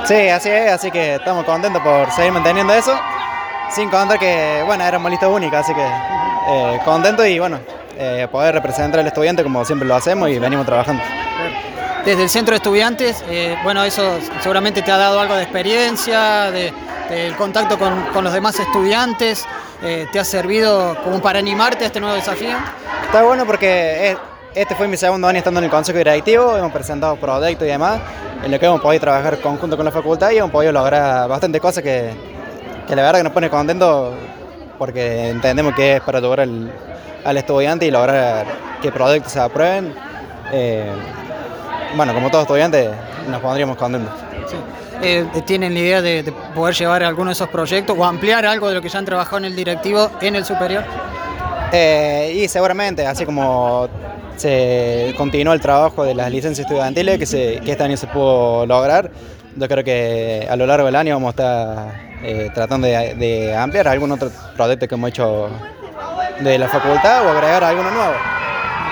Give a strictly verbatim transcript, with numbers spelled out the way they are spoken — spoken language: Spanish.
Sí, así es, así que estamos contentos por seguir manteniendo eso, sin contar que, bueno, éramos lista única, así que eh, contentos y, bueno, eh, poder representar al estudiante como siempre lo hacemos y venimos trabajando. Desde el centro de estudiantes, eh, bueno, eso seguramente te ha dado algo de experiencia, de, del contacto con, con los demás estudiantes, eh, ¿te ha servido como para animarte a este nuevo desafío? Está bueno porque este fue mi segundo año estando en el consejo directivo, hemos presentado proyectos y demás, en lo que hemos podido trabajar conjunto con la facultad y hemos podido lograr bastantes cosas que, que la verdad que nos pone contentos porque entendemos que es para ayudar al, al estudiante y lograr que proyectos se aprueben. Eh, bueno, como todos estudiantes nos pondríamos contentos. Sí. Eh, ¿Tienen la idea de, de poder llevar alguno de esos proyectos o ampliar algo de lo que ya han trabajado en el directivo en el superior? Eh, y seguramente, así como se continuó el trabajo de las licencias estudiantiles que, se, que este año se pudo lograr, yo creo que a lo largo del año vamos a estar eh, tratando de, de ampliar algún otro proyecto que hemos hecho de la facultad o agregar alguno nuevo.